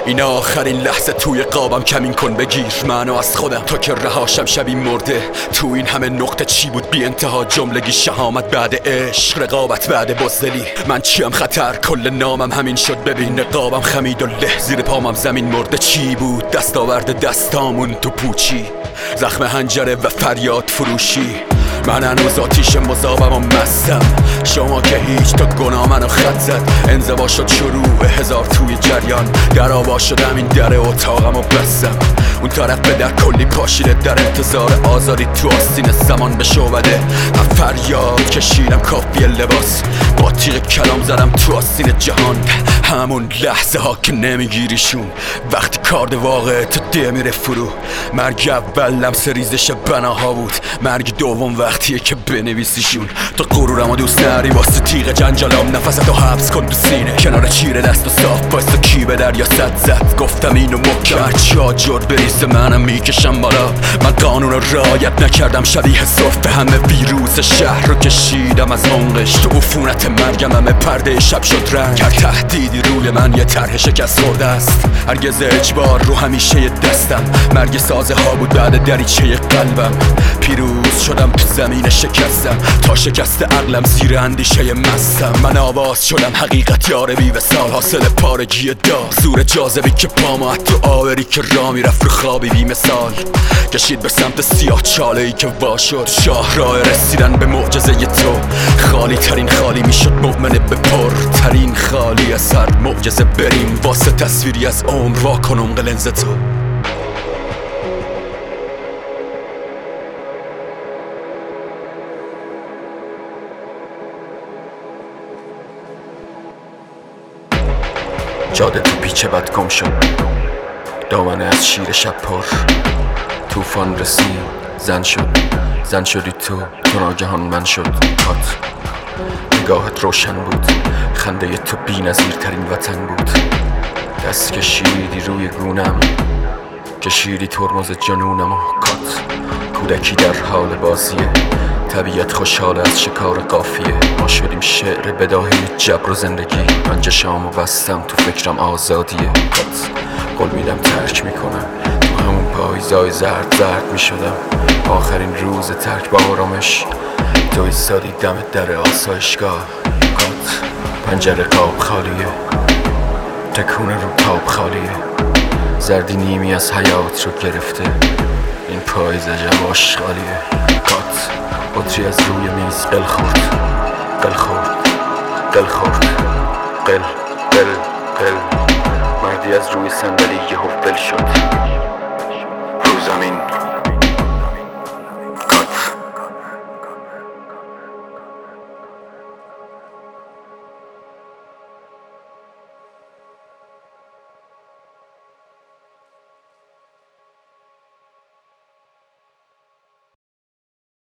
این آخرین لحظه توی قابم کمین کن بگیر منو از خودم تا که رهاشم شبی مرده. تو این همه نقطه چی بود بی انتها جملگی شهامت بعد عشق رقابت بعد بزدلی. من چیم خطر کل نامم همین شد ببین نقابم خمید و له زیر پامم زمین مرده. چی بود دستاورد دستامون تو پوچی زخم حنجره و فریاد فروشی. من هنوز آتیش مذابم و مستم شما که هیچ تا گناه منو خط زد. انزوا شد شروع هزار توی جریان در آوا شدم این در اتاقم و بستم. اون طرف به در کلی پاشیده در انتظار آزاری تو آستین زمان به شعبده. من فریاد کشیدم کافی لباس با تیغ کلام زدم تو آستین جهان. همون لحظه ها که نمیگیریشون وقتی کارد واقع تو ده میره فرو. مرگ اول لمس ریزش بناها بود مرگ دوم وقتیه که بنویسیشون. تو غرورم و دوست نری واسه تیغ جنجالام نفستو حبس کن تو سینه کنار چیره دست و صاف بایستا کی به دریا صد زد. گفتم اینو محکم هرچی آجر بریزه منم میکشم بالا. من قانون رو رعایت نکردم شبیه صرف همه ویروس شهر رو کشیدم از منقش. تو عفونت مرگم همه پرده شب شد رنگ. هر تهدیدی روی من یه طرح شکست خورده است. هرگز اجبار رو همیشه یه دستم مرگ سازه ها بود بعد دریچه قلبم. پیروز شدم تو زمین شکستم تا شکست عقلم زیر اندیشه مستم. من آواز شدم حقیقت یار بی وصال حاصل پارگی دار زور جاذبی که پامو تو آوری که را میرفت رو خوابی بی مثال. کشید به سمت سیاه چاله ای که وا شد شاه راه رسیدن به معجزه تو. خالی ترین خالی میشد مؤمن به پر ترین خالی از هر معجزه. بریم واسه تصویری از عمر واکن عمق لنز تو. جاده تو پیچ بد گم شد دامنه از شیر شب پر. توفان رسید زن شدی تو ناگهان من شد کات. نگاهت روشن بود خنده تو بی نظیر ترین وطن بود. دست کشیدی روی گونم کشیدی ترمز جنونم و کات. کودکی در حال بازیه طبیعت خوشحال از شکار قافیه. ما شدیم شعر بداهه جبر و زندگی. من چشامو بستم تو فکرم آزادیه کات. قول میدم ترک میکنم تو همون پاییزای زرد میشدم. آخرین روز ترک با آرامش تو ایستادی دم در آسایشگاه کات. پنجره قاب خالیه تکونه رو تاب خالیه. زردی نیمی از حیات رو گرفته این پاییز عجب آشغالیه کات. بطری از روی میز قل خورد قل مردی از روی صندلی یهو ول شد.